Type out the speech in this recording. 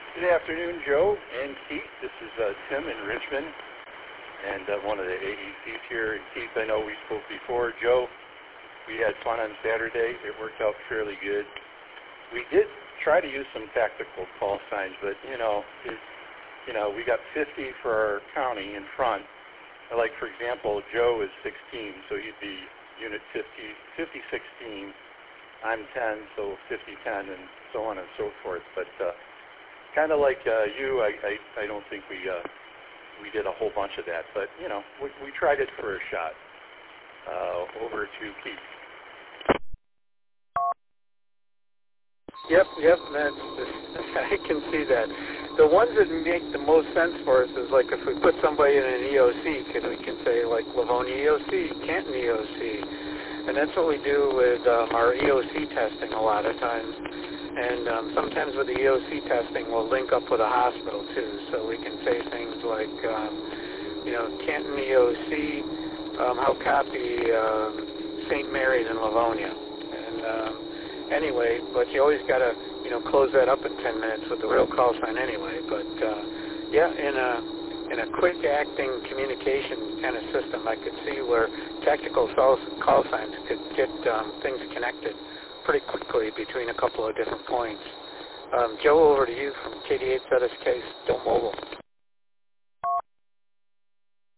Good afternoon, Joe and Keith. This is Tim in Richmond, and one of the AECs here. And Keith, I know we spoke before. Joe, we had fun on Saturday. It worked out fairly good. We did try to use some tactical call signs, but we got 50 for our county in front. Like, for example, Joe is 16, so he'd be unit 5016. I'm 10, so 5010, and so on and so forth. But kind of like you, I don't think we did a whole bunch of that. But, we tried it for a shot. Over to Keith. Yep, I can see that. The ones that make the most sense for us is like if we put somebody in an EOC, we can say like Livonia EOC, Canton EOC, and that's what we do with our EOC testing a lot of times. And sometimes with the EOC testing, we'll link up with a hospital too, so we can say things like, Canton EOC, how copy St. Mary's in Livonia, and anyway, but you always got to, close that up in 10 minutes with the real call sign anyway. But, in a quick-acting communication kind of system, I could see where tactical call signs could get things connected pretty quickly between a couple of different points. Joe, over to you from KD8ZSK, still mobile.